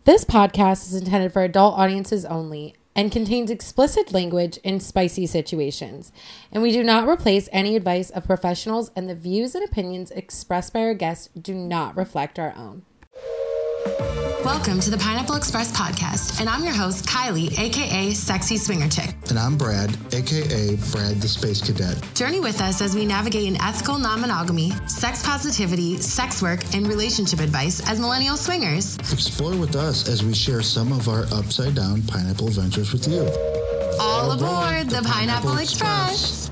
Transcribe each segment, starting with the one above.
This podcast is intended for adult audiences only and contains explicit language in spicy situations. And we do not replace any advice of professionals, and the views and opinions expressed by our guests do not reflect our own. Welcome to the Pineapple Express podcast, and I'm your host, Kylie, aka Sexy Swinger Chick. And I'm Brad, aka Brad the Space Cadet. Journey with us as we navigate an ethical non-monogamy, sex positivity, sex work, and relationship advice as millennial swingers. Explore with us as we share some of our upside-down pineapple adventures with you. All aboard the Pineapple Express.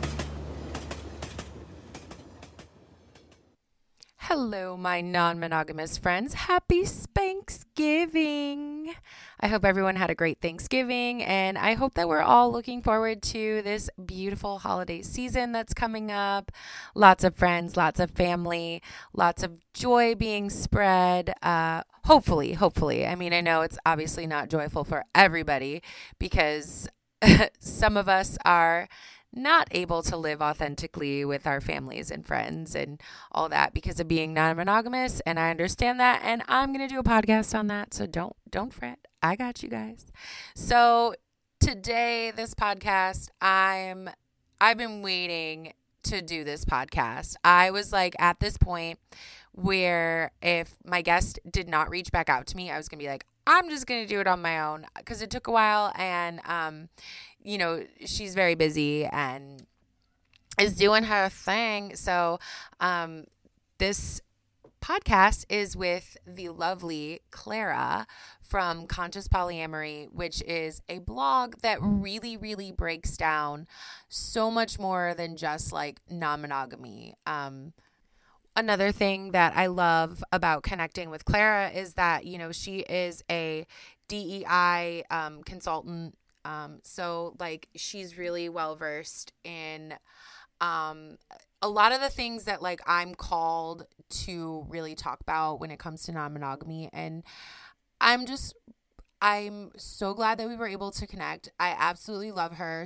Hello, my non-monogamous friends. Happy Spanksgiving. I hope everyone had a great Thanksgiving, and I hope that we're all looking forward to this beautiful holiday season that's coming up. Lots of friends, lots of family, lots of joy being spread. Hopefully. I mean, I know it's obviously not joyful for everybody because some of us are not able to live authentically with our families and friends and all that because of being non-monogamous, and I understand that, and I'm going to do a podcast on that, so don't fret. I got you guys. So today, this podcast, I've been waiting to do this podcast. I was like at this point where if my guest did not reach back out to me, I was going to be like, I'm just going to do it on my own because it took a while, and you know, she's very busy and is doing her thing. So this podcast is with the lovely Clara from Conscious Polyamory, which is a blog that really, really breaks down so much more than just like non-monogamy. Another thing that I love about connecting with Clara is that, you know, she is a DEI consultant. So like she's really well versed in a lot of the things that like I'm called to really talk about when it comes to non-monogamy, and I'm so glad that we were able to connect. I absolutely love her.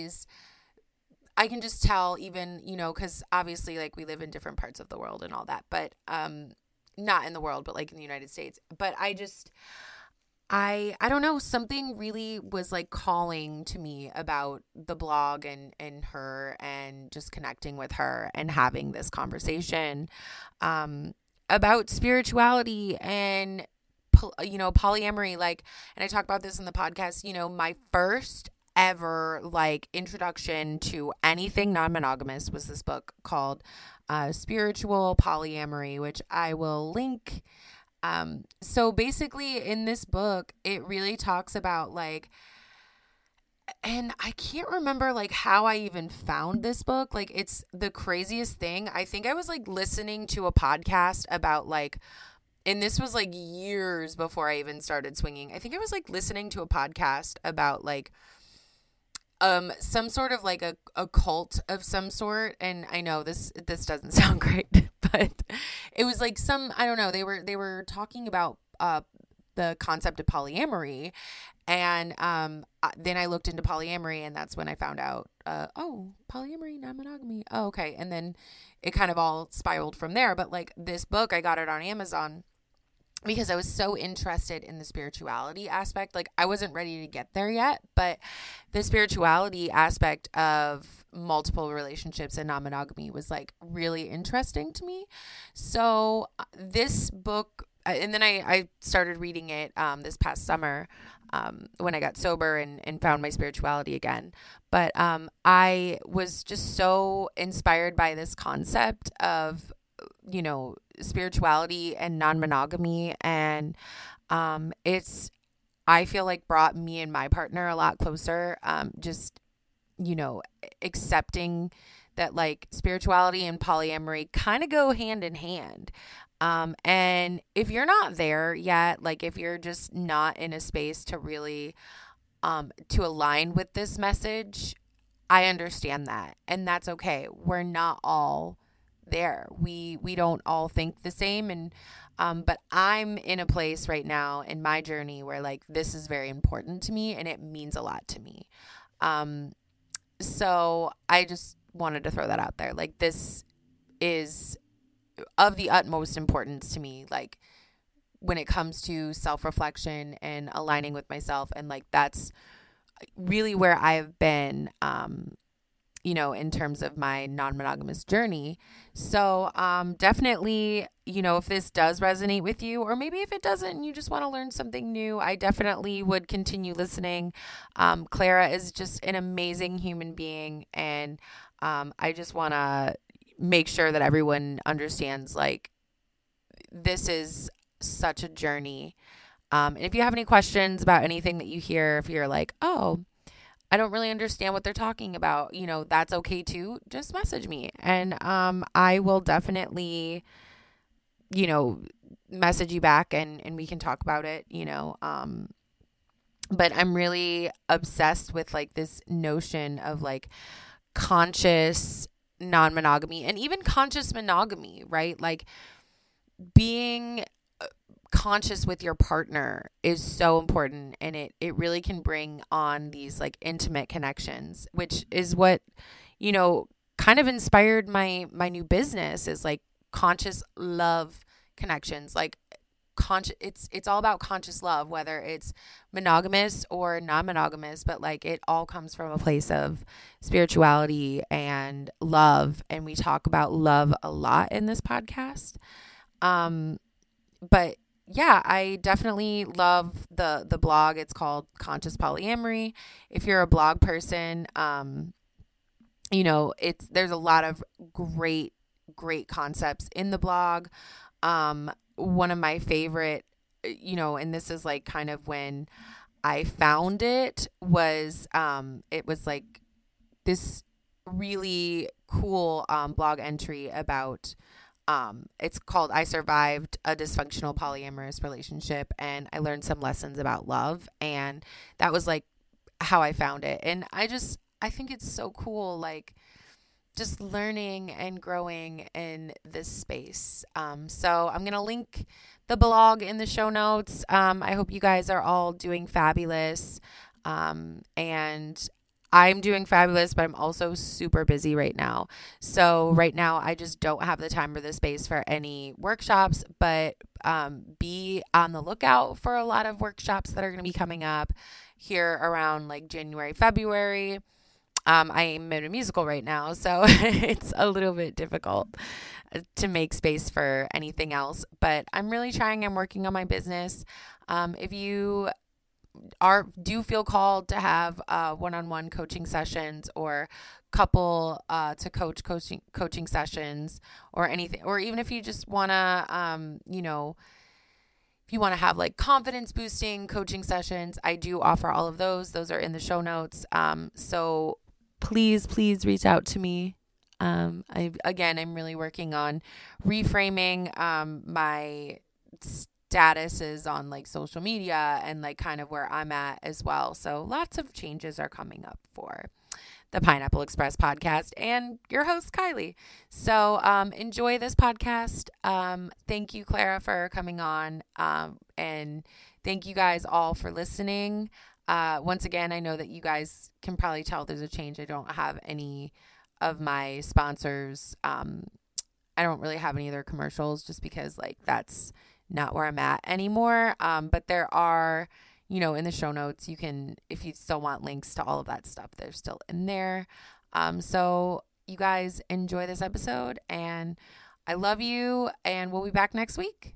I can just tell, even, you know, because obviously like we live in different parts of the world and all that, but not in the world, but like in the United States. But I don't know, something really was like calling to me about the blog and her, and just connecting with her and having this conversation about spirituality and, you know, polyamory. Like, and I talk about this in the podcast, you know, my first ever like introduction to anything non-monogamous was this book called Spiritual Polyamory, which I will link. So basically in this book, it really talks about like, and I can't remember like how I even found this book. Like, it's the craziest thing. I think I was like listening to a podcast about like, and this was like years before I even started swinging. I think I was like listening to a podcast about like some sort of like a cult of some sort, and I know this doesn't sound great, but it was like I don't know, they were talking about the concept of polyamory, and then I looked into polyamory, and that's when I found out polyamory, non-monogamy, okay, and then it kind of all spiraled from there. But like this book, I got it on Amazon because I was so interested in the spirituality aspect. Like, I wasn't ready to get there yet, but the spirituality aspect of multiple relationships and non-monogamy was like really interesting to me. So this book, and then I started reading it this past summer when I got sober and found my spirituality again. But I was just so inspired by this concept of, you know, spirituality and non-monogamy, and I feel like brought me and my partner a lot closer, just, you know, accepting that like spirituality and polyamory kind of go hand in hand, and if you're not there yet, like if you're just not in a space to really to align with this message, I understand that, and that's okay. We're not all there. We don't all think the same, and but I'm in a place right now in my journey where like this is very important to me and it means a lot to me. So I just wanted to throw that out there. Like, this is of the utmost importance to me. Like, when it comes to self-reflection and aligning with myself. And like, that's really where I've been, in terms of my non-monogamous journey. So definitely, if this does resonate with you, or maybe if it doesn't and you just want to learn something new, I definitely would continue listening. Clara is just an amazing human being. And I just want to make sure that everyone understands, like, this is such a journey. And if you have any questions about anything that you hear, if you're like, oh, I don't really understand what they're talking about, that's okay too. Just message me, and I will definitely, message you back, and we can talk about it, but I'm really obsessed with like this notion of like conscious non-monogamy and even conscious monogamy, right? Like, being conscious with your partner is so important, and it really can bring on these like intimate connections, which is what kind of inspired my new business, is like conscious love connections. Like, it's all about conscious love, whether it's monogamous or non-monogamous, but like it all comes from a place of spirituality and love, and we talk about love a lot in this podcast. But yeah, I definitely love the blog. It's called Conscious Polyamory. If you're a blog person, there's a lot of great concepts in the blog. One of my favorite, and this is like kind of when I found it was like this really cool blog entry about it's called I Survived a Dysfunctional Polyamorous Relationship, and I learned some lessons about love, and that was like how I found it. And I think it's so cool, like just learning and growing in this space. So I'm going to link the blog in the show notes. I hope you guys are all doing fabulous. And I'm doing fabulous, but I'm also super busy right now. So right now I just don't have the time or the space for any workshops, but be on the lookout for a lot of workshops that are going to be coming up here around like January, February. I'm in a musical right now, so it's a little bit difficult to make space for anything else, but I'm really trying. I'm working on my business. If you do feel called to have one-on-one coaching sessions, or couple to coaching sessions, or anything, or even if you just want to, if you want to have like confidence boosting coaching sessions, I do offer all of those. Those are in the show notes. So please reach out to me. I'm really working on reframing my statuses on like social media and like kind of where I'm at as well. So lots of changes are coming up for the Pineapple Express podcast and your host, Kylie. So enjoy this podcast. Thank you, Clara, for coming on. And thank you guys all for listening. Once again, I know that you guys can probably tell there's a change. I don't have any of my sponsors. I don't really have any of their commercials, just because like that's not where I'm at anymore. But there are, in the show notes, you can, if you still want links to all of that stuff, they're still in there. So you guys enjoy this episode, and I love you, and we'll be back next week.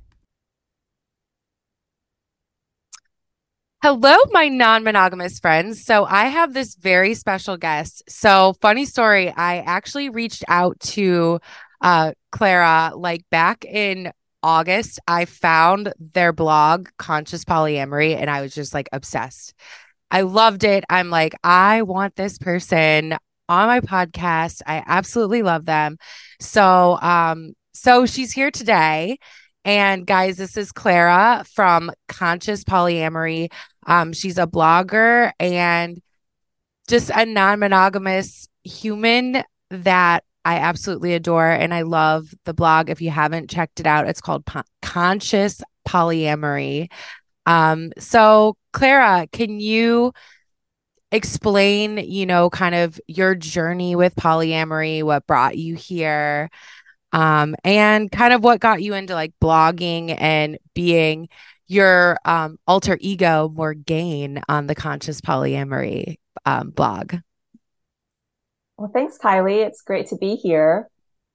Hello, my non-monogamous friends. So I have this very special guest. So funny story, I actually reached out to Clara like back in August. I found their blog, Conscious Polyamory, and I was just like obsessed. I loved it. I'm like, I want this person on my podcast. I absolutely love them. So she's here today. And guys, this is Clara from Conscious Polyamory. She's a blogger and just a non-monogamous human that I absolutely adore. And I love the blog. If you haven't checked it out, it's called Conscious Polyamory. So Clara, can you explain, kind of your journey with polyamory, what brought you here? and kind of what got you into like blogging and being your alter ego Morgane on the Conscious Polyamory blog. Well, thanks, Kylie. It's great to be here.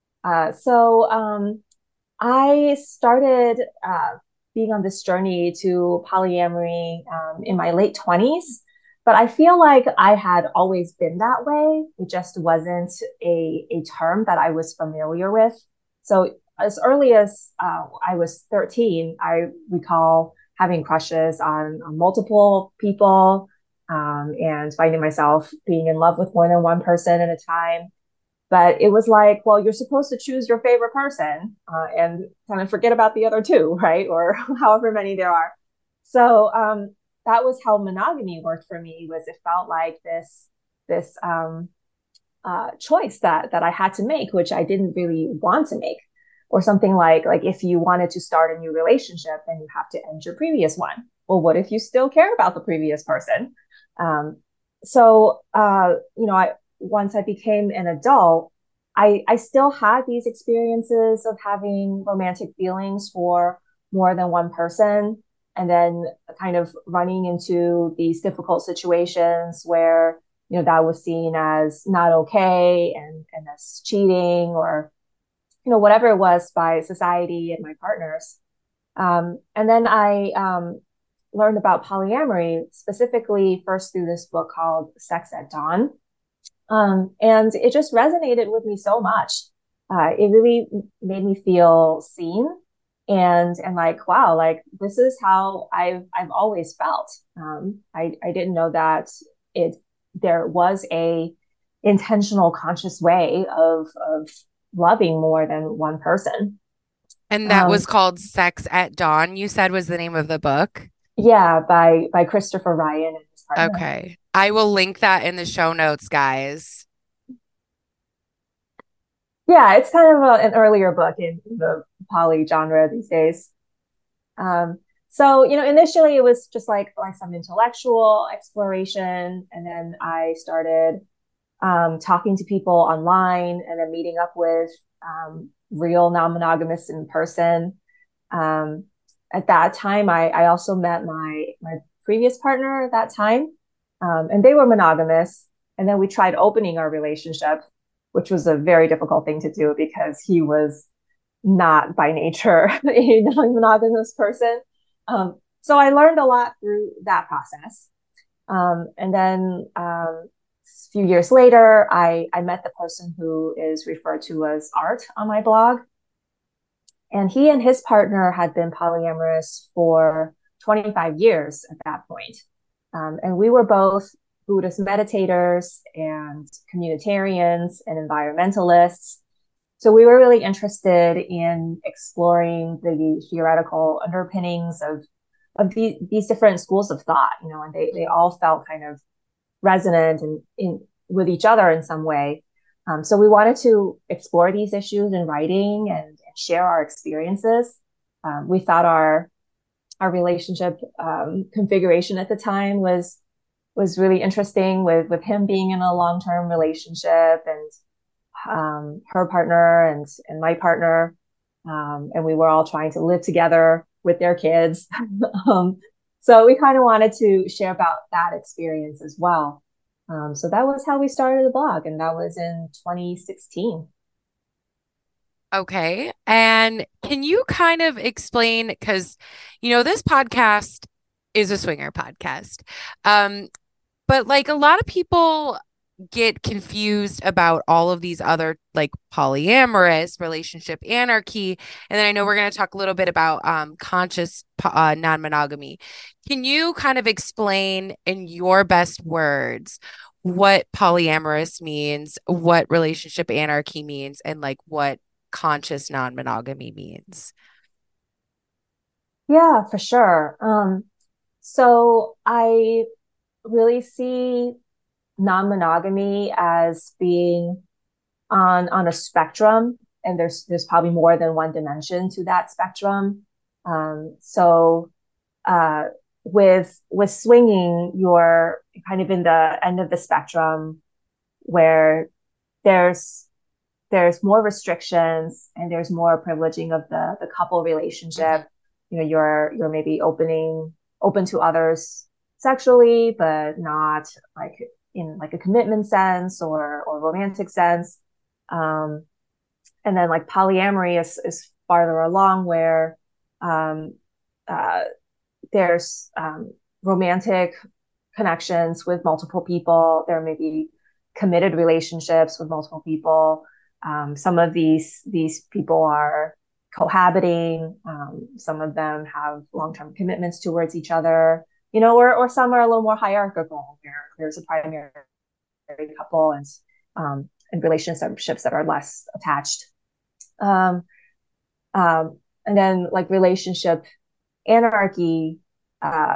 I started being on this journey to polyamory in my late 20s, but I feel like I had always been that way. It just wasn't a term that I was familiar with. So as early as I was 13, I recall having crushes on multiple people, and finding myself being in love with more than one person at a time. But it was like, well, you're supposed to choose your favorite person and kind of forget about the other two, right? Or however many there are. So that was how monogamy worked for me. Was it felt like this choice that I had to make, which I didn't really want to make, or something like if you wanted to start a new relationship, then you have to end your previous one. Well, what if you still care about the previous person? Once I became an adult, I still had these experiences of having romantic feelings for more than one person, and then kind of running into these difficult situations where that was seen as not okay and as cheating, or whatever it was by society and my partners. And then I learned about polyamory specifically first through this book called Sex at Dawn. And it just resonated with me so much. It really made me feel seen and like, wow, like this is how I've always felt. I didn't know that there was a intentional, conscious way of loving more than one person. And that was called Sex at Dawn, you said was the name of the book? Yeah, by Christopher Ryan and his partner. Okay. I will link that in the show notes, guys. Yeah, it's kind of an earlier book in the poly genre these days. So initially it was just like some intellectual exploration, and then I started talking to people online, and then meeting up with real non-monogamists in person. At that time, I also met my previous partner at that time, and they were monogamous. And then we tried opening our relationship, which was a very difficult thing to do because he was not by nature a non-monogamous person. So I learned a lot through that process. And then a few years later, I met the person who is referred to as Art on my blog. And he and his partner had been polyamorous for 25 years at that point. And we were both Buddhist meditators and communitarians and environmentalists. So we were really interested in exploring the theoretical underpinnings of these different schools of thought, and they all felt kind of resonant and with each other in some way. So we wanted to explore these issues in writing and share our experiences. We thought our relationship configuration at the time was really interesting, with him being in a long-term relationship, and her partner and my partner, and we were all trying to live together with their kids. So we kind of wanted to share about that experience as well. So that was how we started the blog, and that was in 2016. Okay. And can you kind of explain, because, this podcast is a swinger podcast. But like a lot of people get confused about all of these other like polyamorous, relationship anarchy. And then I know we're going to talk a little bit about conscious non-monogamy. Can you kind of explain in your best words what polyamorous means, what relationship anarchy means, and like what conscious non-monogamy means? Yeah, for sure. So I really see non-monogamy as being on a spectrum, and there's probably more than one dimension to that spectrum. So with swinging, you're kind of in the end of the spectrum, where there's there's more restrictions and there's more privileging of the couple relationship. You're maybe open to others sexually, but not like in like a commitment sense or romantic sense. And then like polyamory is farther along where um, uh, there's romantic connections with multiple people. There may be committed relationships with multiple people. Some of these people are cohabiting. Some of them have long-term commitments towards each other, or some are a little more hierarchical, where there's a primary couple and relationships that are less attached. Um, and then like relationship anarchy uh,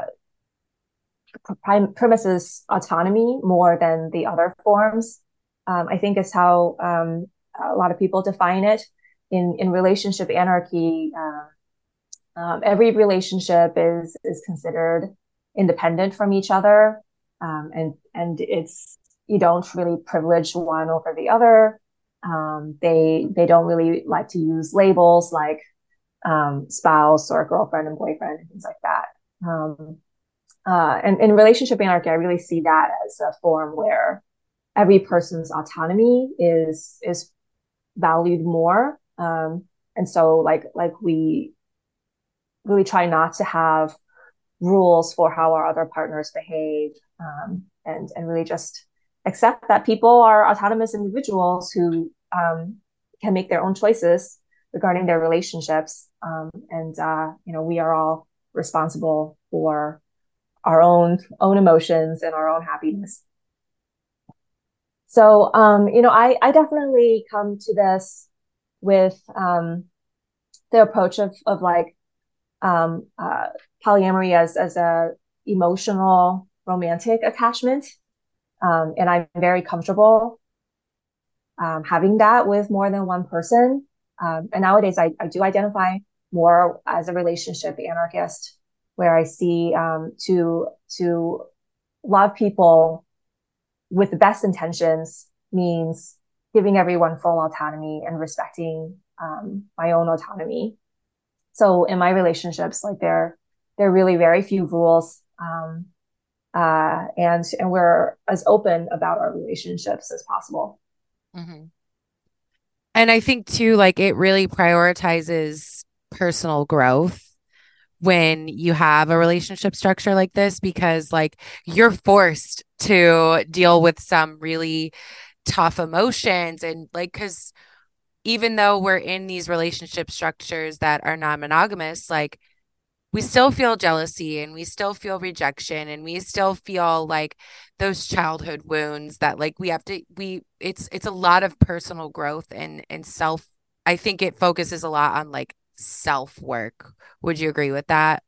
premises autonomy more than the other forms. I think is how a lot of people define it. In relationship anarchy, every relationship is considered independent from each other, and it's you don't really privilege one over the other. They don't really like to use labels like spouse or girlfriend and boyfriend and things like that. And in relationship anarchy, I really see that as a form where every person's autonomy is valued more. And so like we really try not to have rules for how our other partners behave, and really just accept that people are autonomous individuals who can make their own choices regarding their relationships. We are all responsible for our own emotions and our own happiness. So, I definitely come to this with the approach of like polyamory as a emotional romantic attachment, and I'm very comfortable having that with more than one person. And nowadays, I do identify more as a relationship anarchist, where I see to love people with the best intentions means giving everyone full autonomy and respecting my own autonomy. So in my relationships, like there are really very few rules, and we're as open about our relationships as possible. Mm-hmm. And I think too, like it really prioritizes personal growth when you have a relationship structure like this, because like you're forced to deal with some really tough emotions. And like, because even though we're in these relationship structures that are non-monogamous, like we still feel jealousy and we still feel rejection and we still feel like those childhood wounds that like it's a lot of personal growth and self. I think it focuses a lot on like self work. Would you agree with that?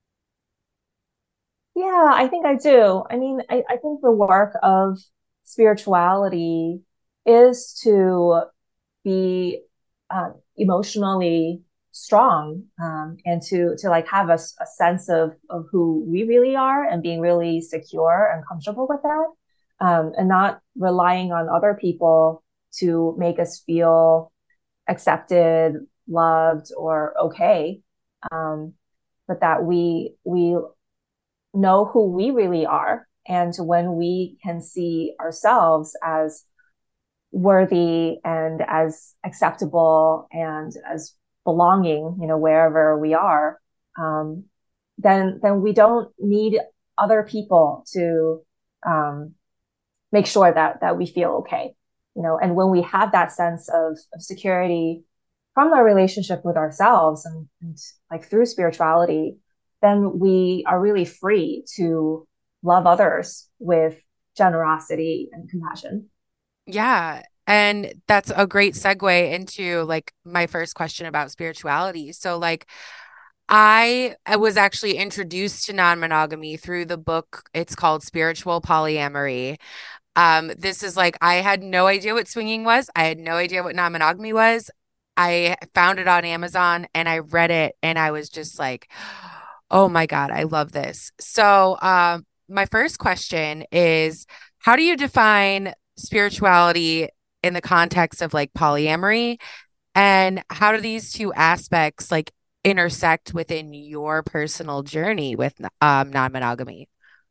Yeah, I think I do. I mean, I think the work of spirituality is to be emotionally strong, and to like have a sense of who we really are and being really secure and comfortable with that, and not relying on other people to make us feel accepted, loved, or okay. But that we know who we really are. And when we can see ourselves as worthy and as acceptable and as belonging, wherever we are, then we don't need other people to make sure that we feel okay. And when we have that sense of security from our relationship with ourselves and like through spirituality, then we are really free to love others with generosity and compassion. Yeah. And that's a great segue into like my first question about spirituality. So like I was actually introduced to non-monogamy through the book. It's called Spiritual Polyamory. This is like I had no idea what swinging was. I had no idea what non-monogamy was. I found it on Amazon and I read it and I was just like, oh my God, I love this. So, my first question is, how do you define spirituality in the context of like polyamory, and how do these two aspects like intersect within your personal journey with non-monogamy?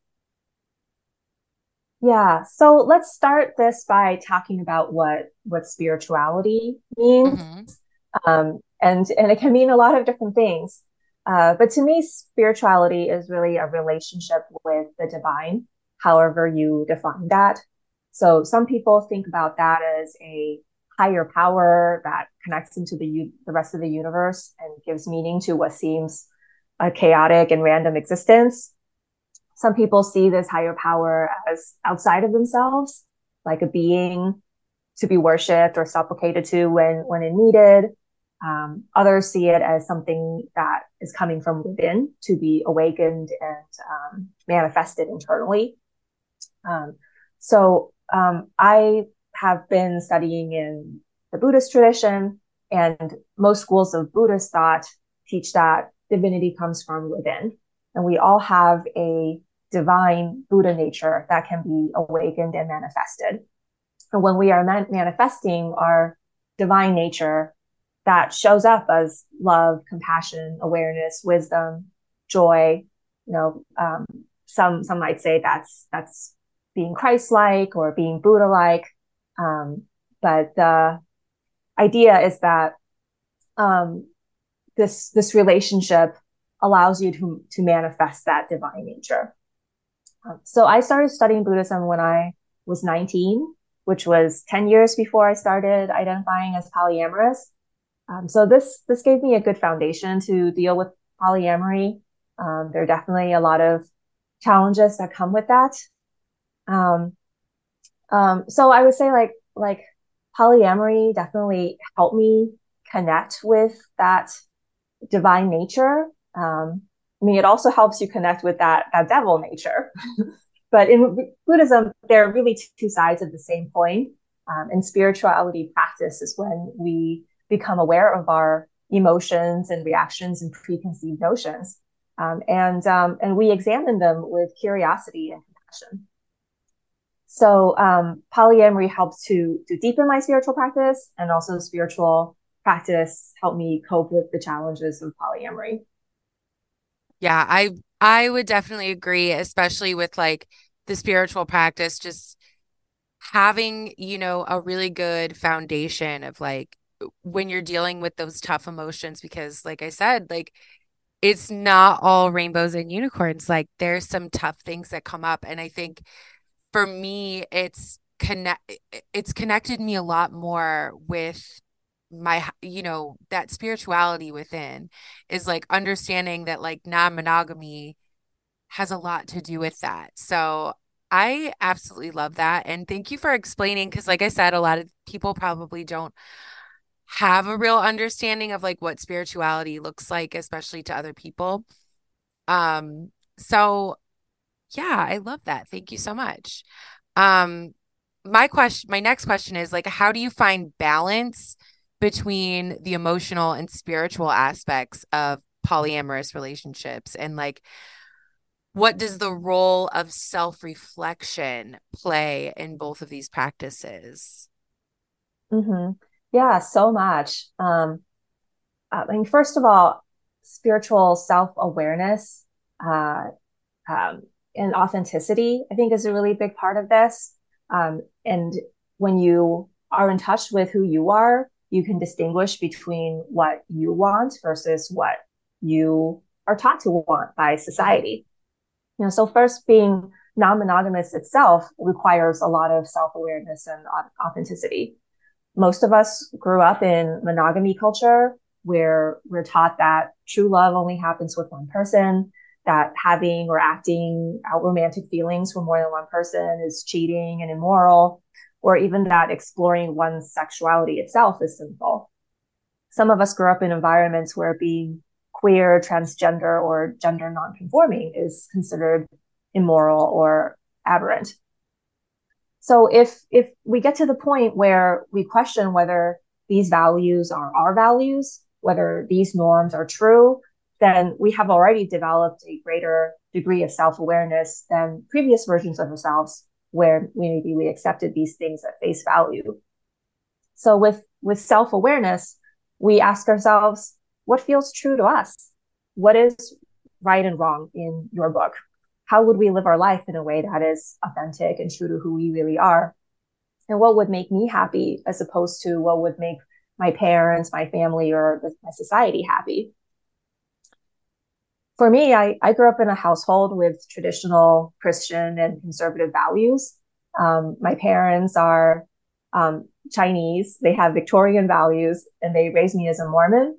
Yeah. So let's start this by talking about what spirituality means. Hmm. And it can mean a lot of different things. But to me, spirituality is really a relationship with the divine, however you define that. So some people think about that as a higher power that connects into the rest of the universe and gives meaning to what seems a chaotic and random existence. Some people see this higher power as outside of themselves, like a being to be worshipped or supplicated to when it needed. Others see it as something that is coming from within to be awakened and manifested internally. Um, so I have been studying in the Buddhist tradition, and most schools of Buddhist thought teach that divinity comes from within. And we all have a divine Buddha nature that can be awakened and manifested. And when we are manifesting our divine nature, that shows up as love, compassion, awareness, wisdom, joy. You know, some might say that's being Christ-like or being Buddha-like. But the idea is that this relationship allows you to manifest that divine nature. So I started studying Buddhism when I was 19, which was 10 years before I started identifying as polyamorous. So this gave me a good foundation to deal with polyamory. There are definitely a lot of challenges that come with that. Um, so I would say like polyamory definitely helped me connect with that divine nature. I mean, it also helps you connect with that devil nature. But in Buddhism, there are really two sides of the same coin. And spirituality practice is when we become aware of our emotions and reactions and preconceived notions, and we examine them with curiosity and compassion. So polyamory helps to deepen my spiritual practice, and also spiritual practice helped me cope with the challenges of polyamory. Yeah, I would definitely agree, especially with like the spiritual practice, just having, a really good foundation of like when you're dealing with those tough emotions, because like I said, like it's not all rainbows and unicorns. Like there's some tough things that come up. And I think for me, it's connected me a lot more with my, that spirituality within is like understanding that like non-monogamy has a lot to do with that. So I absolutely love that. And thank you for explaining, because like I said, a lot of people probably don't have a real understanding of like what spirituality looks like, especially to other people. So yeah, I love that. Thank you so much. Um, my next question is like, how do you find balance between the emotional and spiritual aspects of polyamorous relationships? And like, what does the role of self-reflection play in both of these practices? Mm-hmm. Yeah, so much. I mean, first of all, spiritual self-awareness uh, um, and authenticity, I think, is a really big part of this. And when you are in touch with who you are, you can distinguish between what you want versus what you are taught to want by society. So first, being non-monogamous itself requires a lot of self-awareness and authenticity. Most of us grew up in monogamy culture where we're taught that true love only happens with one person, that having or acting out romantic feelings for more than one person is cheating and immoral, or even that exploring one's sexuality itself is sinful. Some of us grew up in environments where being queer, transgender, or gender nonconforming is considered immoral or aberrant. So if we get to the point where we question whether these values are our values, whether these norms are true, then we have already developed a greater degree of self-awareness than previous versions of ourselves, where maybe we accepted these things at face value. So with self-awareness, we ask ourselves, what feels true to us? What is right and wrong in your book? How would we live our life in a way that is authentic and true to who we really are? And what would make me happy as opposed to what would make my parents, my family, or my society happy? For me, I grew up in a household with traditional Christian and conservative values. My parents are Chinese, they have Victorian values, and they raised me as a Mormon.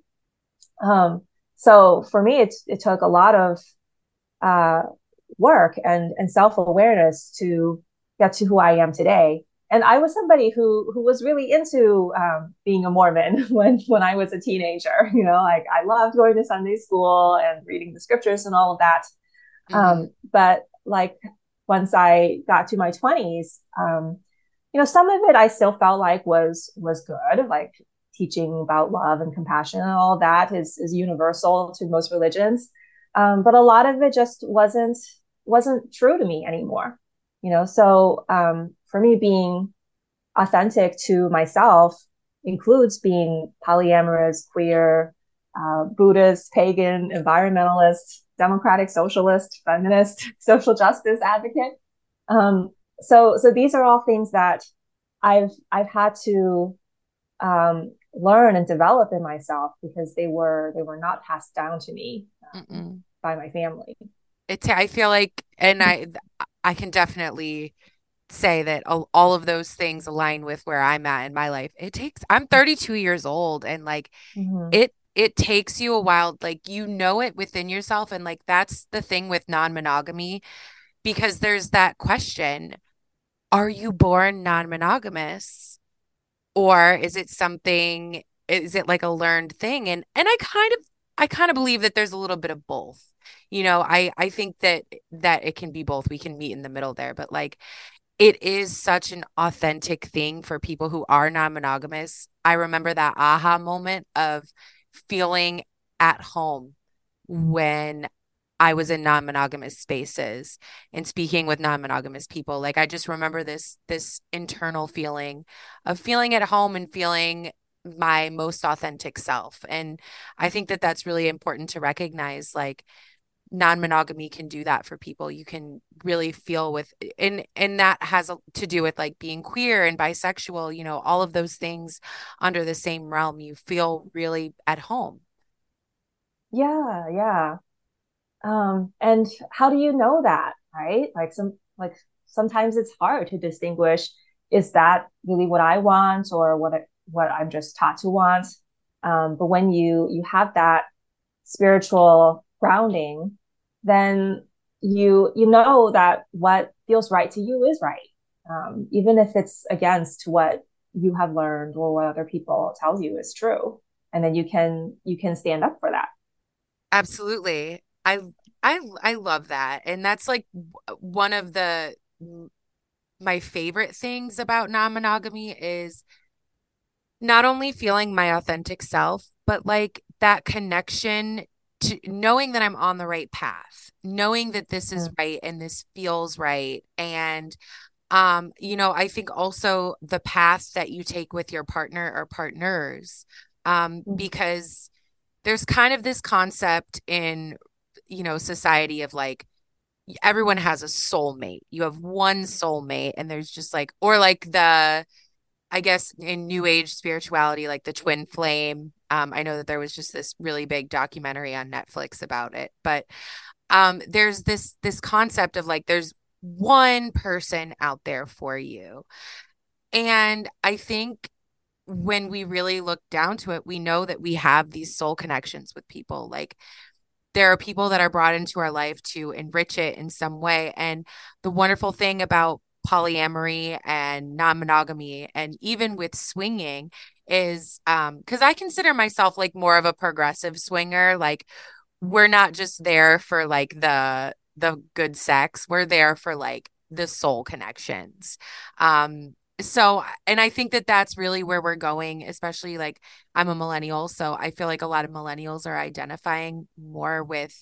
So for me, it took a lot of uh, work and self awareness to get to who I am today. And I was somebody who was really into being a Mormon when I was a teenager. You know, like I loved going to Sunday school and reading the scriptures and all of that. But like once I got to my 20s, some of it I still felt like was good, like teaching about love and compassion and all of that is universal to most religions. But a lot of it just wasn't true to me anymore. So for me, being authentic to myself includes being polyamorous, queer, Buddhist, pagan, environmentalist, democratic, socialist, feminist, social justice advocate. So these are all things that I've had to learn and develop in myself because they were not passed down to me by my family. I feel like, and I can definitely say that all of those things align with where I'm at in my life. I'm 32 years old, and like it takes you a while, like it within yourself, and like that's the thing with non-monogamy, because there's that question, are you born non-monogamous, or is it like a learned thing? And I kind of believe that there's a little bit of both. I think that it can be both. We can meet in the middle there, but like it is such an authentic thing for people who are non-monogamous. I remember that aha moment of feeling at home when I was in non-monogamous spaces and speaking with non-monogamous people. Like I just remember this internal feeling of feeling at home and feeling my most authentic self. And I think that that's really important to recognize. Like non-monogamy can do that for people. You can really feel with, and that has to do with like being queer and bisexual, all of those things under the same realm. You feel really at home. Yeah, yeah. And how do you know that, right? Like sometimes it's hard to distinguish, is that really what I want or what I'm just taught to want? But when you have that spiritual grounding, then you know that what feels right to you is right, even if it's against what you have learned or what other people tell you is true, and then you can stand up for that. Absolutely. I love that. And that's like one of my favorite things about non-monogamy is not only feeling my authentic self, but like that connection to knowing that I'm on the right path, knowing that this is right and this feels right. And I think also the path that you take with your partner or partners, because there's kind of this concept in, society of like everyone has a soulmate. You have one soulmate, and there's just like, or like I guess in new age spirituality, like the twin flame. I know that there was just this really big documentary on Netflix about it, but there's this concept of like there's one person out there for you. And I think when we really look down to it, we know that we have these soul connections with people. Like there are people that are brought into our life to enrich it in some way. And the wonderful thing about polyamory and non-monogamy and even with swinging is because I consider myself like more of a progressive swinger. Like we're not just there for like the good sex. We're there for like the soul connections. So, and I think that that's really where we're going, especially like I'm a millennial, so I feel like a lot of millennials are identifying more with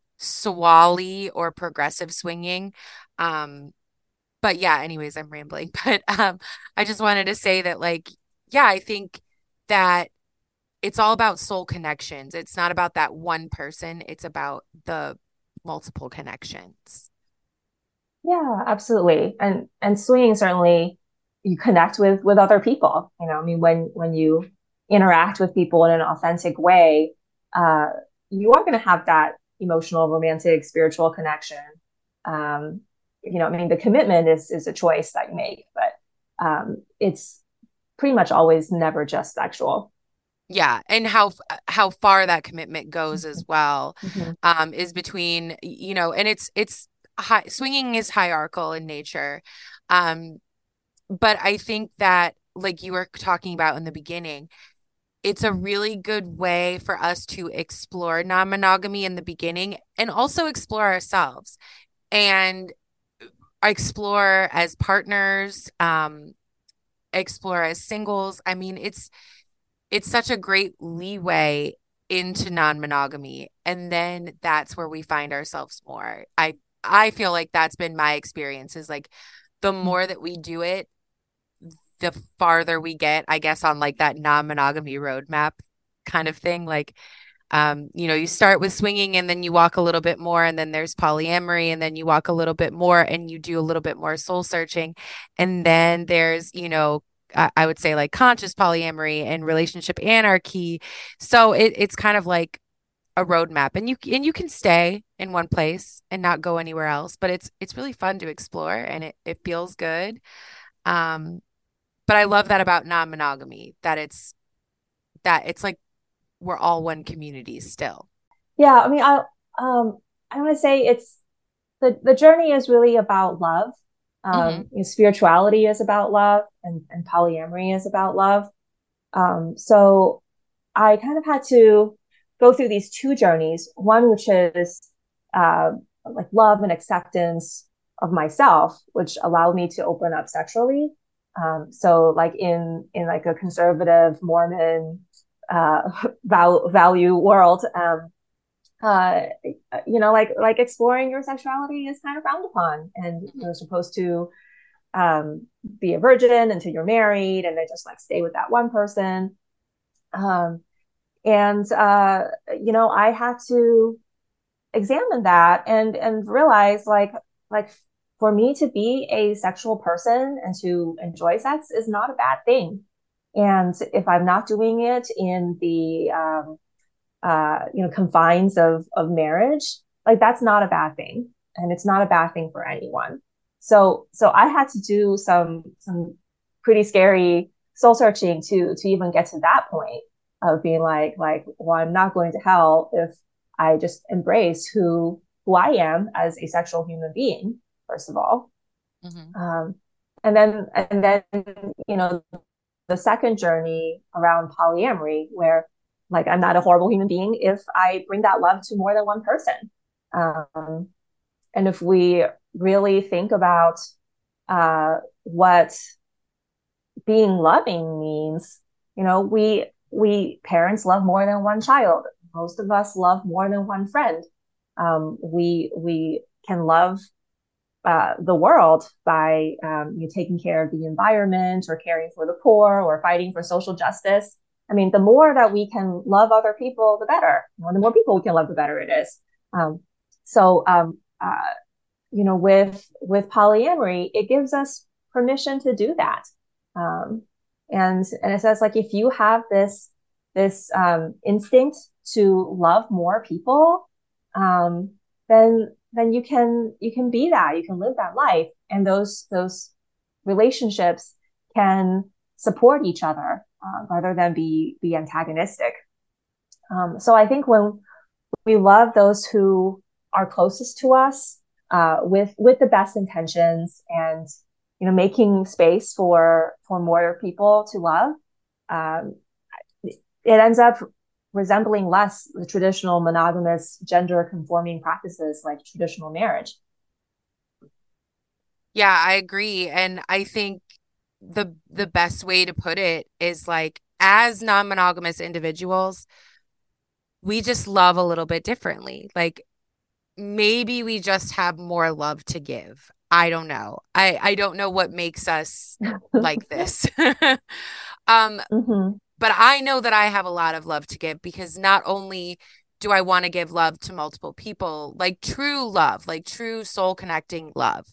Swali or progressive swinging. Um, but yeah, anyways, I'm rambling. But I just wanted to say that like yeah, I think that it's all about soul connections. It's not about that one person, it's about the multiple connections. Yeah, absolutely. And swinging certainly you connect with other people. I mean, when you interact with people in an authentic way, uh, you are going to have that emotional, romantic, spiritual connection. Um, I mean, the commitment is a choice that you make, but it's pretty much always never just sexual. Yeah, and how far that commitment goes as well, Mm-hmm. is between, and it's high, swinging is hierarchical in nature, um, but I think that, like you were talking about in the beginning, it's a really good way for us to explore non-monogamy in the beginning and also explore ourselves and explore as partners, explore as singles. I mean, it's such a great leeway into non-monogamy, and then that's where we find ourselves more. I feel like that's been my experience, is like the more that we do it, the farther we get, I guess, on like that non-monogamy roadmap kind of thing. Like, you start with swinging and then you walk a little bit more, and then there's polyamory, and then you walk a little bit more and you do a little bit more soul searching. And then there's, I would say like conscious polyamory and relationship anarchy. So it's kind of like a roadmap, and you can stay in one place and not go anywhere else, but it's really fun to explore, and it feels good. Um, but I love that about non-monogamy, that it's like we're all one community still. Yeah, I mean, I want to say it's the journey is really about love. Hmm. Spirituality is about love, and polyamory is about love. So I kind of had to go through these two journeys. One, which is uh, like love and acceptance of myself, which allowed me to open up sexually. So like in like a conservative Mormon value world, uh, like exploring your sexuality is kind of frowned upon, and Hmm. you're supposed to be a virgin until you're married, and then just like stay with that one person. Um, and I had to examine that and realize like for me to be a sexual person and to enjoy sex is not a bad thing. And if I'm not doing it in the confines of marriage, like that's not a bad thing, and it's not a bad thing for anyone. So I had to do some pretty scary soul searching to even get to that point of being like, well, I'm not going to hell if I just embrace who I am as a sexual human being, first of all. Hmm. um, and then you know the second journey around polyamory, where like I'm not a horrible human being if I bring that love to more than one person. Um, and if we really think about what being loving means, we parents love more than one child. Most of us love more than one friend. We can love the world by taking care of the environment or caring for the poor or fighting for social justice. I mean, the more that we can love other people, the better. The more people we can love, the better it is. Um, so, with polyamory, it gives us permission to do that. Um, and it says like if you have this instinct to love more people, um, then you can be that, you can live that life, and those relationships can support each other rather than be antagonistic. So I think when we love those who are closest to us with the best intentions, and making space for more people to love, um, it ends up resembling less the traditional monogamous gender conforming practices like traditional marriage. Yeah, I agree. And I think the best way to put it is like, as non-monogamous individuals, we just love a little bit differently. Like, maybe we just have more love to give. I don't know. I don't know what makes us like this. Um, Mm-hmm. but I know that I have a lot of love to give, because not only do I want to give love to multiple people, like true love, like true soul connecting love.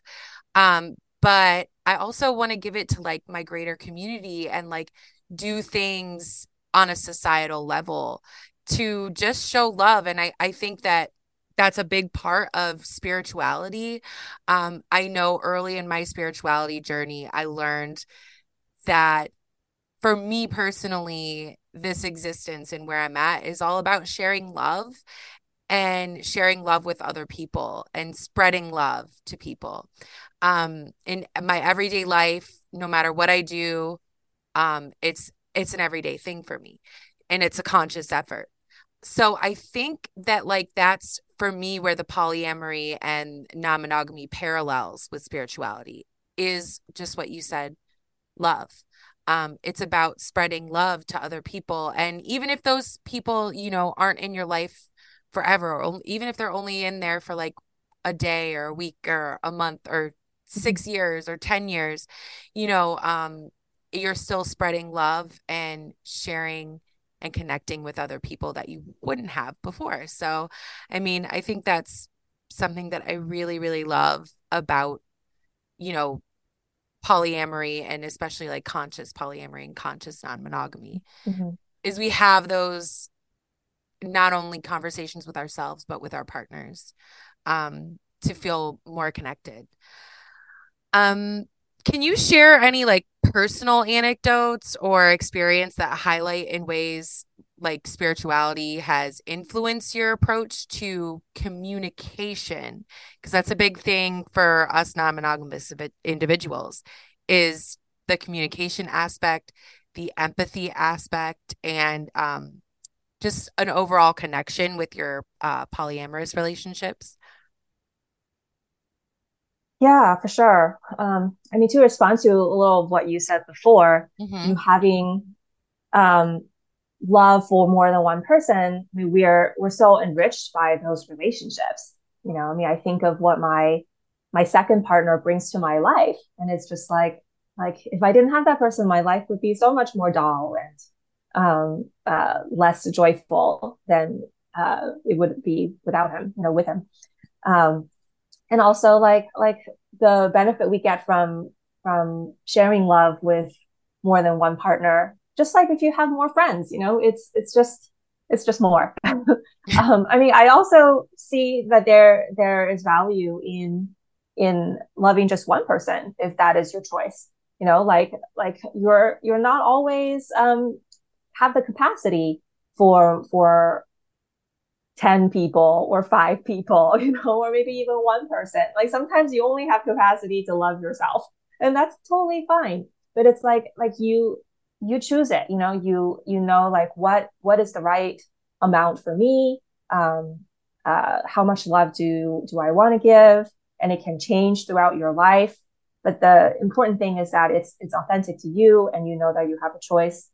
But I also want to give it to like my greater community, and like do things on a societal level to just show love. And I think that that's a big part of spirituality. I know early in my spirituality journey, I learned that for me personally, this existence and where I'm at is all about sharing love, and sharing love with other people, and spreading love to people. In my everyday life, no matter what I do, it's an everyday thing for me, and it's a conscious effort. So I think that like that's for me where the polyamory and non-monogamy parallels with spirituality is just what you said, love. It's about spreading love to other people. And even if those people, aren't in your life forever, or even if they're only in there for like a day or a week or a month or 6 years or 10 years, you know, um, you're still spreading love and sharing and connecting with other people that you wouldn't have before. So, I mean, I think that's something that I really, really love about, you know, polyamory, and especially like conscious polyamory and conscious non-monogamy, Mm-hmm. is we have those not only conversations with ourselves but with our partners, to feel more connected. um can you share any like personal anecdotes or experience that highlight in ways like spirituality has influenced your approach to communication? Because that's a big thing for us non-monogamous individuals, is the communication aspect, the empathy aspect, and just an overall connection with your polyamorous relationships. Yeah, for sure. I mean, to respond to a little of what you said before, Mm-hmm. having um, love for more than one person, I mean, we're so enriched by those relationships. I mean, I think of what my second partner brings to my life, and it's just like if I didn't have that person, my life would be so much more dull and less joyful than it would be without him, with him. Um, and also like the benefit we get from sharing love with more than one partner, just like if you have more friends, it's just more. I mean, I also see that there is value in loving just one person if that is your choice. Like you're not always have the capacity for 10 people or 5 people, or maybe even one person. Like sometimes you only have capacity to love yourself, and that's totally fine. But it's like you choose it, you know like what is the right amount for me. Um how much love do I want to give? And it can change throughout your life. But the important thing is that it's authentic to you, and you know that you have a choice.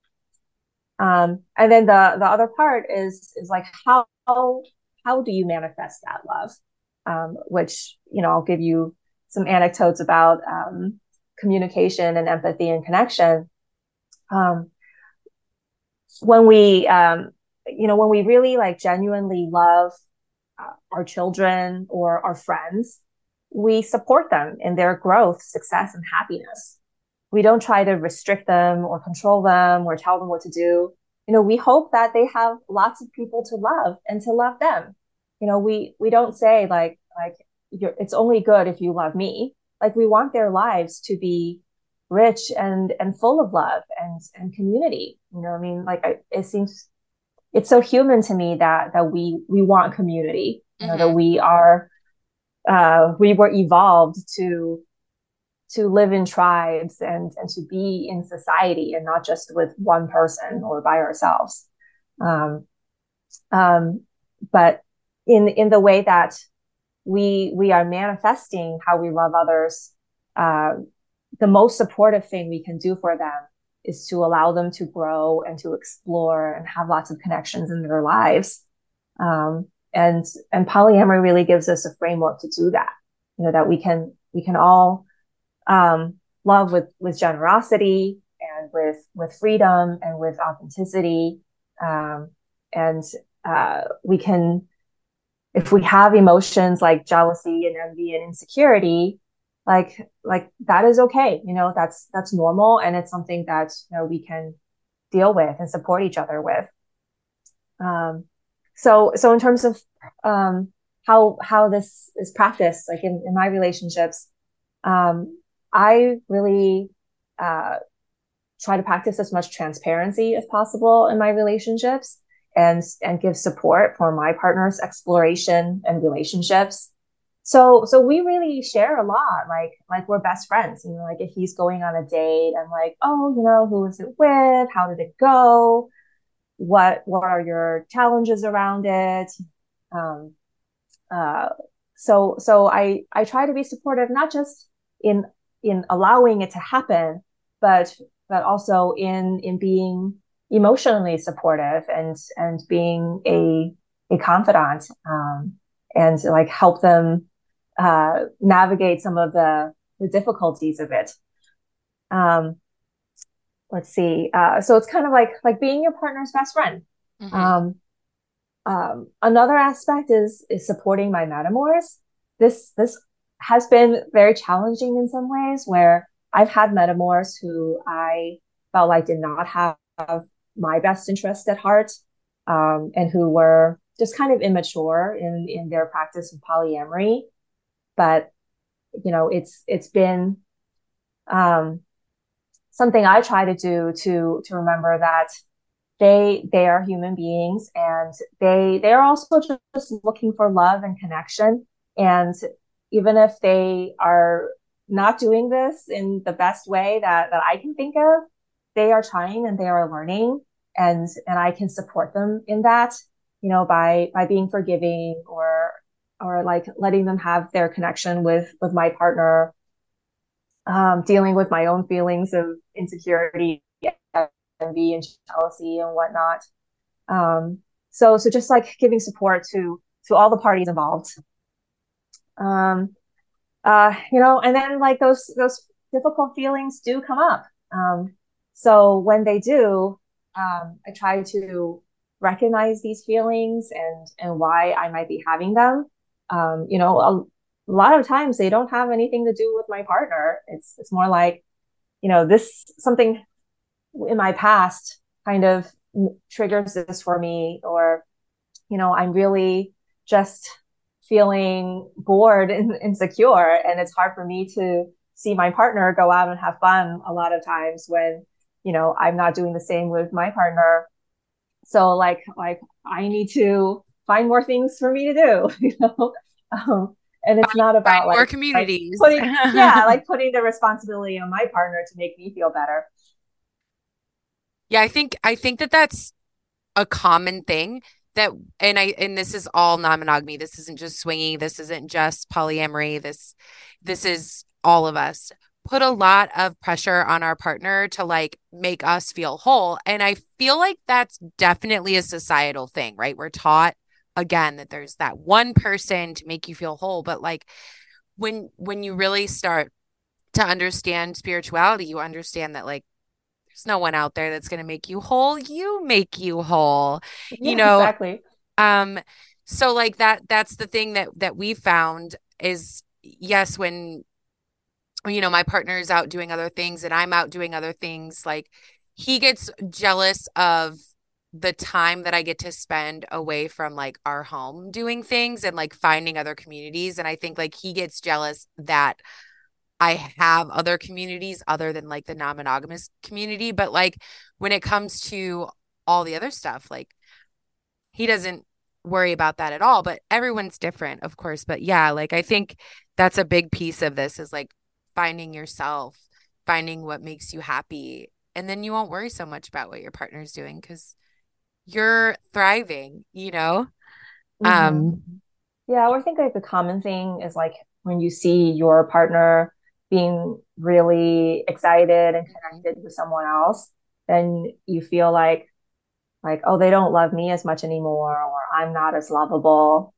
And then the other part is like how do you manifest that love? Which I'll give you some anecdotes about communication and empathy and connection. Um, when we when we really like genuinely love our children or our friends, we support them in their growth, success, and happiness. We don't try to restrict them or control them or tell them what to do. We hope that they have lots of people to love and to love them. We don't say like it's only good if you love me. Like we want their lives to be rich and full of love and community. I mean, like it seems it's so human to me that we want community. That Mm-hmm. we were evolved to live in tribes and to be in society and not just with one person or by ourselves. Um, um, but in the way that we are manifesting how we love others, uh, the most supportive thing we can do for them is to allow them to grow and to explore and have lots of connections in their lives. Um, and polyamory really gives us a framework to do that. That we can all love with generosity with freedom and with authenticity. And we can, if we have emotions like jealousy and envy and insecurity, like that is okay. That's normal, and it's something that we can deal with and support each other with. So in terms of how this is practiced, like in my relationships, I really try to practice as much transparency as possible in my relationships, and give support for my partner's exploration and relationships. So we really share a lot, like we're best friends. Like if he's going on a date, I'm like, oh, who is it with? How did it go? What are your challenges around it? Um, so I try to be supportive, not just in allowing it to happen, but also in being emotionally supportive, and being a confidant, and like help them navigate some of the difficulties of it. Let's see. So it's kind of like being your partner's best friend. Mm-hmm. Another aspect is supporting my metamors. This has been very challenging in some ways, where I've had metamors who I felt like did not have my best interest at heart, and who were just kind of immature in their practice of polyamory. But it's been something I try to do to remember that they are human beings, and they are also just looking for love and connection. And even if they are not doing this in the best way that I can think of, they are trying and they are learning, and I can support them in that, by being forgiving, or like letting them have their connection with my partner, dealing with my own feelings of insecurity, envy and jealousy and whatnot. So just like giving support to all the parties involved. And then like those difficult feelings do come up. So when they do, I try to recognize these feelings and why I might be having them. A lot of times they don't have anything to do with my partner. It's more like, this something in my past kind of triggers this for me, or I'm really just feeling bored and insecure, and it's hard for me to see my partner go out and have fun a lot of times when I'm not doing the same with my partner. So like I need to find more things for me to do. And it's not about more communities. like putting the responsibility on my partner to make me feel better. Yeah, I think that that's a common thing and this is all non-monogamy. This isn't just swinging. This isn't just polyamory. This is all of us put a lot of pressure on our partner to like make us feel whole. And I feel like that's definitely a societal thing, right? We're taught again that there's that one person to make you feel whole. But like when you really start to understand spirituality, you understand that like there's no one out there that's going to make you whole. You make you whole, Exactly. So like that's the thing that we found is, yes, when my partner is out doing other things and I'm out doing other things, like he gets jealous of the time that I get to spend away from like our home doing things and like finding other communities. And I think like he gets jealous that I have other communities other than like the non-monogamous community. But like when it comes to all the other stuff, like he doesn't worry about that at all. But everyone's different, of course. But yeah, like I think that's a big piece of this is like finding yourself, finding what makes you happy. And then you won't worry so much about what your partner's doing because you're thriving, Mm-hmm. Yeah, I think like the common thing is like when you see your partner being really excited and connected with someone else, then you feel like, oh, they don't love me as much anymore, or I'm not as lovable.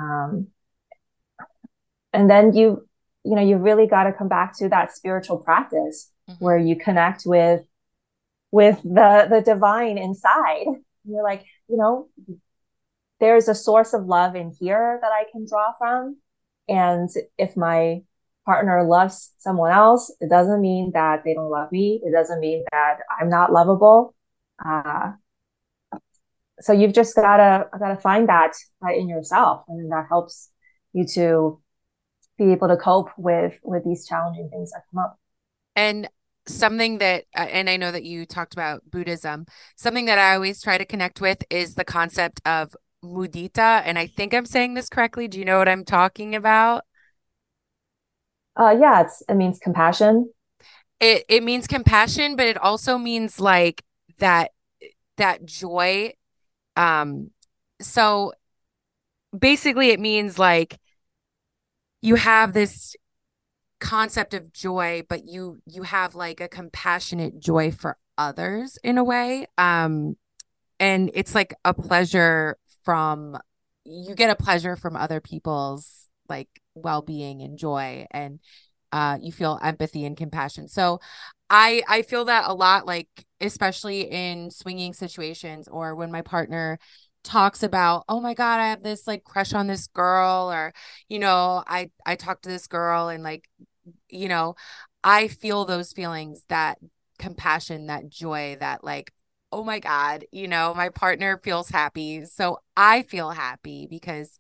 And then you really got to come back to that spiritual practice where you connect with with the divine inside. You're like, there's a source of love in here that I can draw from. And if my partner loves someone else, it doesn't mean that they don't love me. It doesn't mean that I'm not lovable. Uh, so you've just gotta find that in yourself, and that helps you to be able to cope with these challenging things that come up. And something that, and I know that you talked about Buddhism, something that I always try to connect with is the concept of mudita. And I think I'm saying this correctly. Do you know what I'm talking about? Yeah, it means compassion. It means compassion, but it also means like that that joy. Um, so basically it means like you have this concept of joy, but you have like a compassionate joy for others in a way. And it's like a pleasure from you get a pleasure from other people's like well-being and joy, and you feel empathy and compassion. So I feel that a lot, like especially in swinging situations or when my partner talks about, oh my God, I have this like crush on this girl, or I talked to this girl and like, you know, I feel those feelings, that compassion, that joy, that like, oh my God, my partner feels happy. So I feel happy because,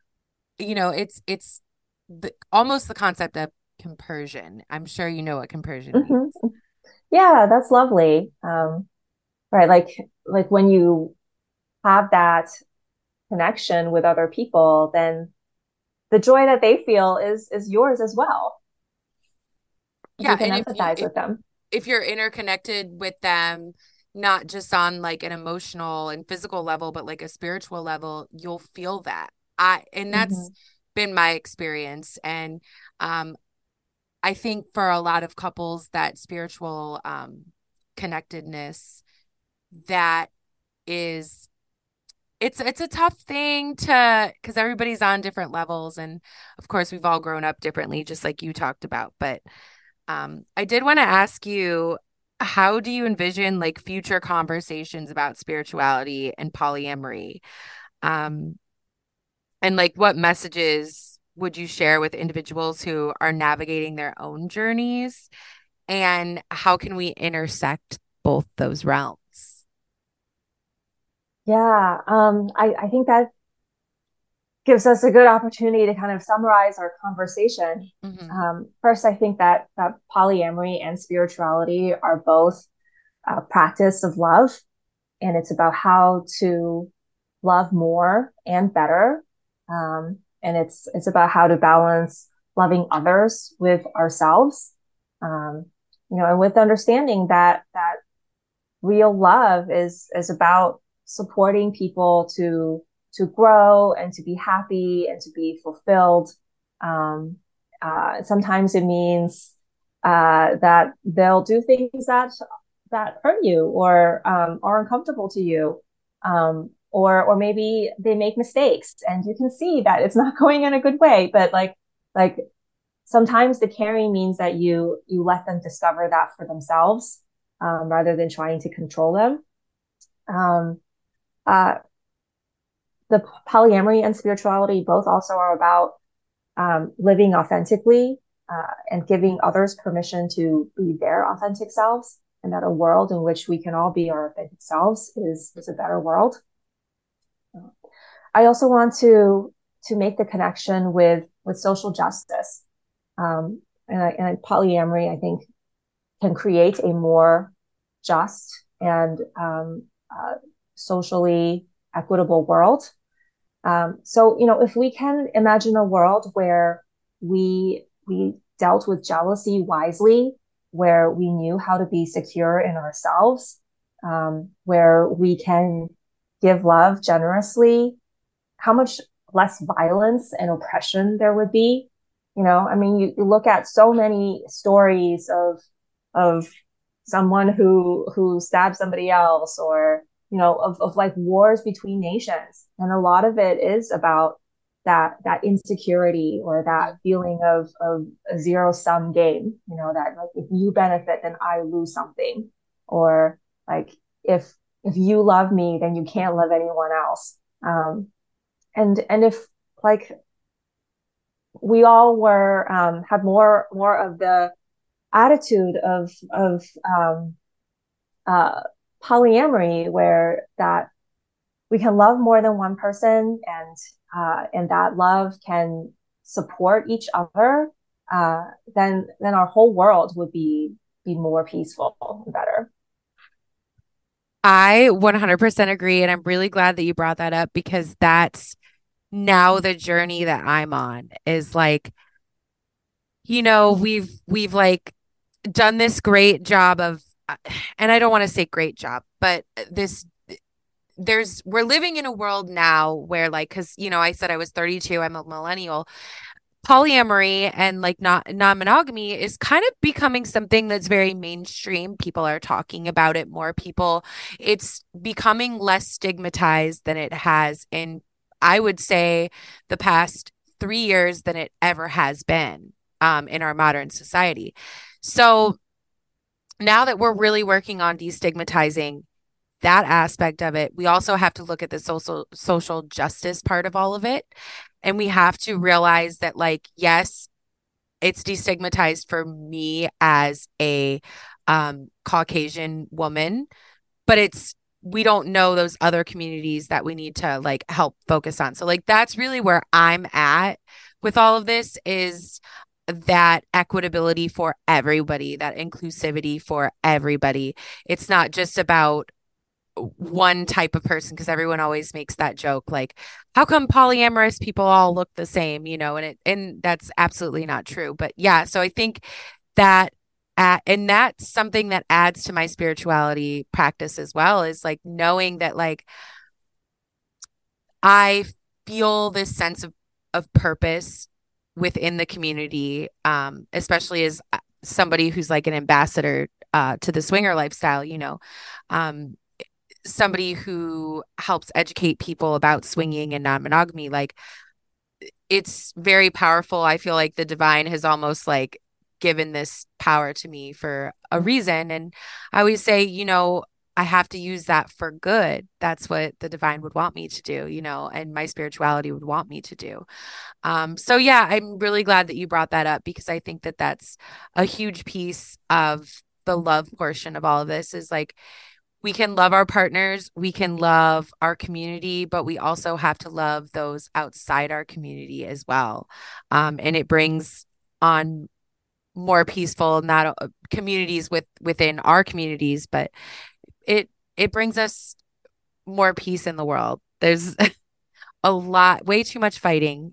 it's almost the concept of compersion. I'm sure you know what compersion means. Hmm. Yeah, that's lovely. Right, like when you have that connection with other people, then the joy that they feel is yours as well. Yeah, You can and empathize with them. if you're interconnected with them, not just on like an emotional and physical level, but like a spiritual level, you'll feel that. And that's Hmm. been my experience. And um, I think for a lot of couples, that spiritual connectedness, that is it's a tough thing to, because everybody's on different levels, and of course we've all grown up differently, just like you talked about. But I did want to ask you, how do you envision like future conversations about spirituality and polyamory? Um, and like what messages would you share with individuals who are navigating their own journeys? And how can we intersect both those realms? Yeah, I think that gives us a good opportunity to kind of summarize our conversation. Hmm. First, I think that polyamory and spirituality are both a practice of love, and it's about how to love more and better. And it's about how to balance loving others with ourselves. Um, and with understanding that real love is about supporting people to grow and to be happy and to be fulfilled. Um, Sometimes it means that they'll do things that hurt you or are uncomfortable to you, or maybe they make mistakes and you can see that it's not going in a good way. But like sometimes the caring means that you let them discover that for themselves, rather than trying to control them. Um, uh, the polyamory and spirituality both also are about living authentically, and giving others permission to be their authentic selves, and that a world in which we can all be our authentic selves is a better world. I also want to make the connection with social justice, and polyamory, I think, can create a more just and socially equitable world. So, if we can imagine a world where we dealt with jealousy wisely, where we knew how to be secure in ourselves, where we can give love generously, how much less violence and oppression there would be. I mean, you look at so many stories of someone who stabbed somebody else, or of like wars between nations, and a lot of it is about that insecurity or that Hmm. feeling of a zero sum game. That like if you benefit, then I lose something, or like if you love me, then you can't love anyone else. And if like we all were had more of the attitude of uh, polyamory, where that we can love more than one person, and that love can support each other, then our whole world would be more peaceful and better. I 100% agree. And I'm really glad that you brought that up because that's now the journey that I'm on is like, we've like done this great job of, and I don't want to say great job, but we're living in a world now where like, cause I said I was 32, I'm a millennial. Polyamory and like not non-monogamy is kind of becoming something that's very mainstream. People are talking about it more. It's becoming less stigmatized than it has in, I would say, the past 3 years than it ever has been in our modern society. So now that we're really working on destigmatizing that aspect of it, we also have to look at the social justice part of all of it. And we have to realize that, like, yes, it's destigmatized for me as a Caucasian woman, but we don't know those other communities that we need to like help focus on. So like that's really where I'm at with all of this is that equitability for everybody, that inclusivity for everybody. It's not just about one type of person because everyone always makes that joke like how come polyamorous people all look the same, and that's absolutely not true. But yeah, so I think that and that's something that adds to my spirituality practice as well is like knowing that like I feel this sense of purpose within the community, especially as somebody who's like an ambassador to the swinger lifestyle, um, somebody who helps educate people about swinging and non-monogamy. Like it's very powerful. I feel like the divine has almost like given this power to me for a reason. And I always say, I have to use that for good. That's what the divine would want me to do, and my spirituality would want me to do. So yeah, I'm really glad that you brought that up because I think that that's a huge piece of the love portion of all of this is like, we can love our partners, we can love our community, but we also have to love those outside our community as well. And it brings on more peaceful, not communities within our communities, but it brings us more peace in the world. There's way too much fighting.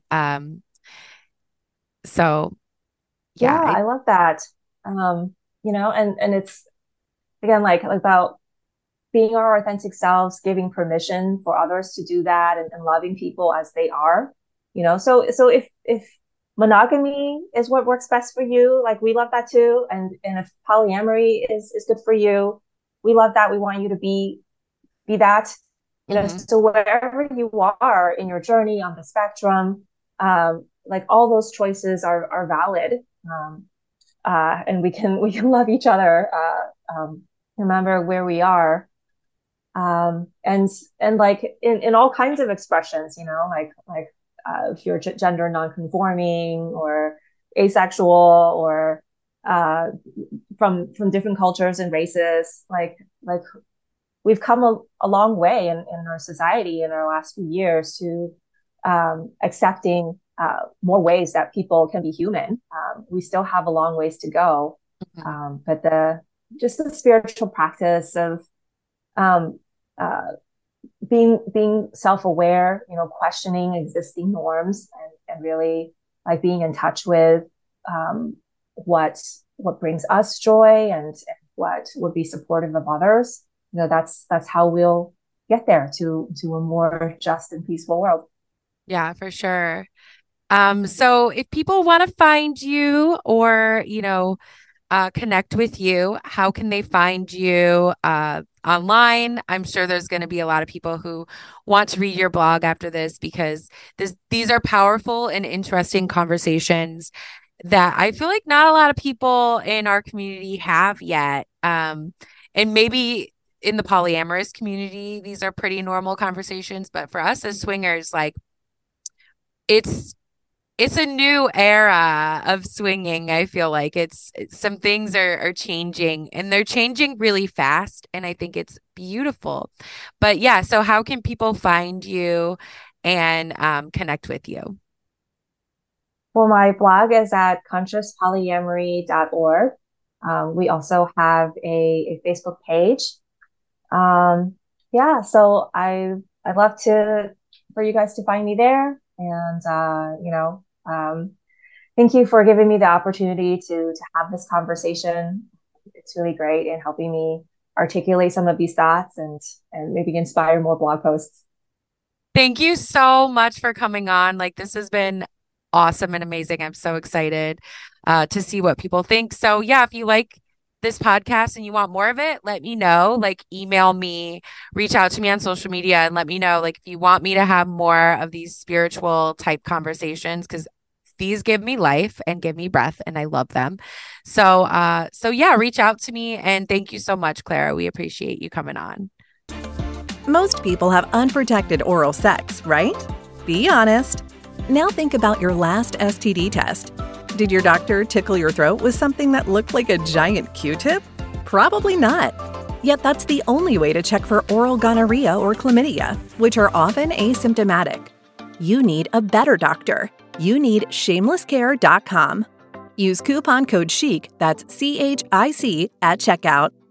So Yeah, yeah, I love that. And it's again like about being our authentic selves, giving permission for others to do that, and loving people as they are. So if monogamy is what works best for you, like we love that too. And if polyamory is good for you, we love that. We want you to be that. mhm. So wherever you are in your journey on the spectrum, like all those choices are valid. And we can love each other, remember where we are, and like in all kinds of expressions, like if you're gender nonconforming or asexual, or uh, from different cultures and races, like we've come a long way in our society in our last few years to accepting more ways that people can be human. We still have a long ways to go, Mhm. but the spiritual practice of um, uh, being self-aware, questioning existing norms, and really like being in touch with um, what what brings us joy, and what would be supportive of others. That's how we'll get there to a more just and peaceful world. Yeah, for sure. So if people want to find you or, connect with you, how can they find you online? I'm sure there's going to be a lot of people who want to read your blog after this because these are powerful and interesting conversations that I feel like not a lot of people in our community have yet. And maybe in the polyamorous community, these are pretty normal conversations. But for us as swingers, like it's a new era of swinging. I feel like some things are changing and they're changing really fast. And I think it's beautiful. But yeah, so how can people find you and connect with you? Well, my blog is at consciouspolyamory.org. We also have a Facebook page. Yeah, so I'd love for you guys to find me there. And thank you for giving me the opportunity to have this conversation. It's really great in helping me articulate some of these thoughts and maybe inspire more blog posts. Thank you so much for coming on. Like this has been awesome and amazing. I'm so excited to see what people think. So yeah, if you like this podcast and you want more of it, let me know. Like email me, reach out to me on social media and let me know like if you want me to have more of these spiritual type conversations, because these give me life and give me breath and I love them. So yeah, reach out to me and thank you so much, Clara. We appreciate you coming on. Most people have unprotected oral sex, right? Be honest. Now think about your last STD test. Did your doctor tickle your throat with something that looked like a giant Q-tip? Probably not. Yet that's the only way to check for oral gonorrhea or chlamydia, which are often asymptomatic. You need a better doctor. You need shamelesscare.com. Use coupon code CHIC, that's CHIC, at checkout